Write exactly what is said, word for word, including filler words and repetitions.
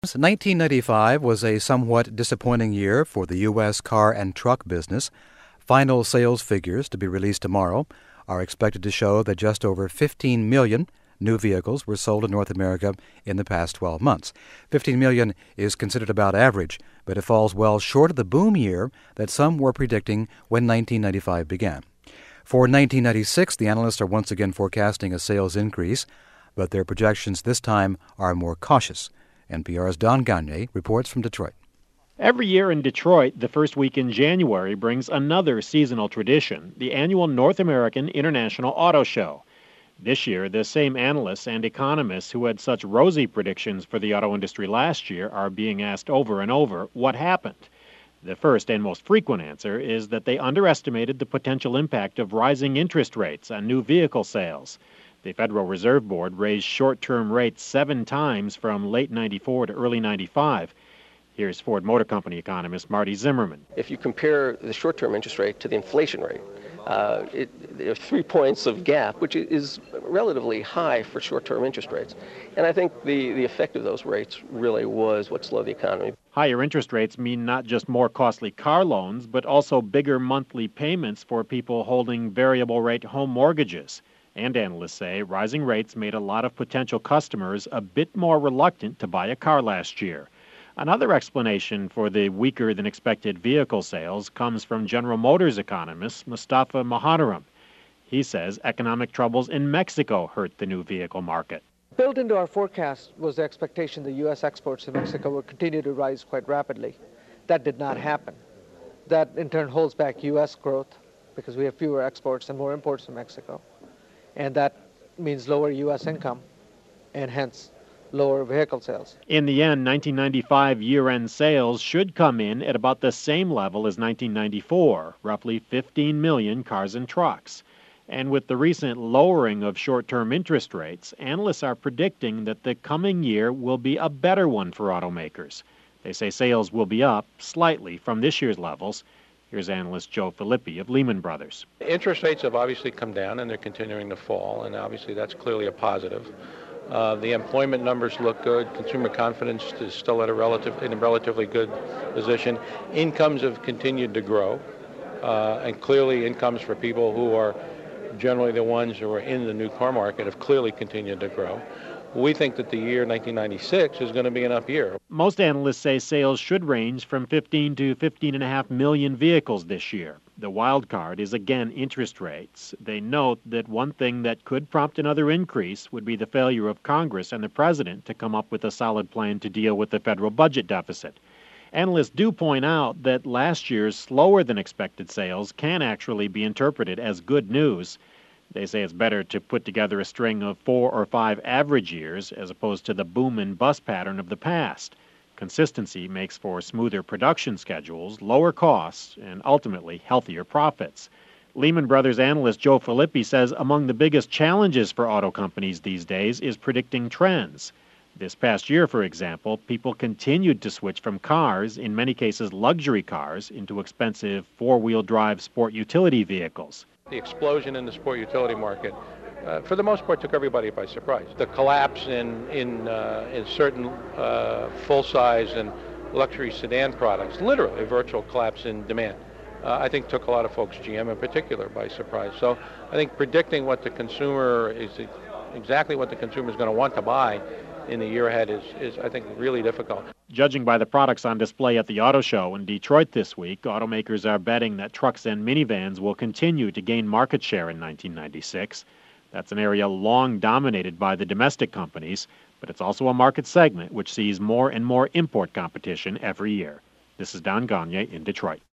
nineteen ninety-five was a somewhat disappointing year for the U S car and truck business. Final sales figures to be released tomorrow are expected to show that just over fifteen million new vehicles were sold in North America in the past twelve months. fifteen million is considered about average, but it falls well short of the boom year that some were predicting when nineteen ninety-five began. For nineteen ninety-six, the analysts are once again forecasting a sales increase, but their projections this time are more cautious. N P R's Don Gagne reports from Detroit. Every year in Detroit, the first week in January brings another seasonal tradition, the annual North American International Auto Show. This year, the same analysts and economists who had such rosy predictions for the auto industry last year are being asked over and over what happened. The first and most frequent answer is that they underestimated the potential impact of rising interest rates on new vehicle sales. The Federal Reserve Board raised short-term rates seven times from late ninety-four to early ninety-five. Here's Ford Motor Company economist Marty Zimmerman. If you compare the short-term interest rate to the inflation rate, uh, it, there are three points of gap, which is relatively high for short-term interest rates. And I think the, the effect of those rates really was what slowed the economy. Higher interest rates mean not just more costly car loans, but also bigger monthly payments for people holding variable-rate home mortgages. And analysts say rising rates made a lot of potential customers a bit more reluctant to buy a car last year. Another explanation for the weaker-than-expected vehicle sales comes from General Motors economist Mustafa Mohaderam. He says economic troubles in Mexico hurt the new vehicle market. Built into our forecast was the expectation that U S exports to Mexico would continue to rise quite rapidly. That did not happen. That, in turn, holds back U S growth because we have fewer exports and more imports from Mexico. And that means lower U S income and hence lower vehicle sales. In the end, nineteen ninety-five year-end sales should come in at about the same level as nineteen ninety-four, roughly fifteen million cars and trucks. And with the recent lowering of short-term interest rates, analysts are predicting that the coming year will be a better one for automakers. They say sales will be up slightly from this year's levels. Here's analyst Joe Filippi of Lehman Brothers. Interest rates have obviously come down, and they're continuing to fall, and obviously that's clearly a positive. Uh, the employment numbers look good. Consumer confidence is still at a relative, in a relatively good position. Incomes have continued to grow, uh, and clearly incomes for people who are generally the ones who are in the new car market have clearly continued to grow. We think that the year nineteen ninety-six is going to be an up year. Most analysts say sales should range from fifteen to fifteen and a half million vehicles this year. The wild card is again interest rates. They note that one thing that could prompt another increase would be the failure of Congress and the president to come up with a solid plan to deal with the federal budget deficit. Analysts do point out that last year's slower than expected sales can actually be interpreted as good news. They say it's better to put together a string of four or five average years as opposed to the boom and bust pattern of the past. Consistency makes for smoother production schedules, lower costs, and ultimately healthier profits. Lehman Brothers analyst Joe Filippi says among the biggest challenges for auto companies these days is predicting trends. This past year, for example, people continued to switch from cars, in many cases luxury cars, into expensive four-wheel drive sport utility vehicles. The explosion in the sport utility market, uh, for the most part, took everybody by surprise. The collapse in in uh, in certain uh, full-size and luxury sedan products, literally a virtual collapse in demand, uh, I think took a lot of folks, G M in particular, by surprise. So I think predicting what the consumer is, exactly what the consumer is going to want to buy in the year ahead is, is, I think, really difficult. Judging by the products on display at the auto show in Detroit this week, automakers are betting that trucks and minivans will continue to gain market share in nineteen ninety-six. That's an area long dominated by the domestic companies, but it's also a market segment which sees more and more import competition every year. This is Don Gagne in Detroit.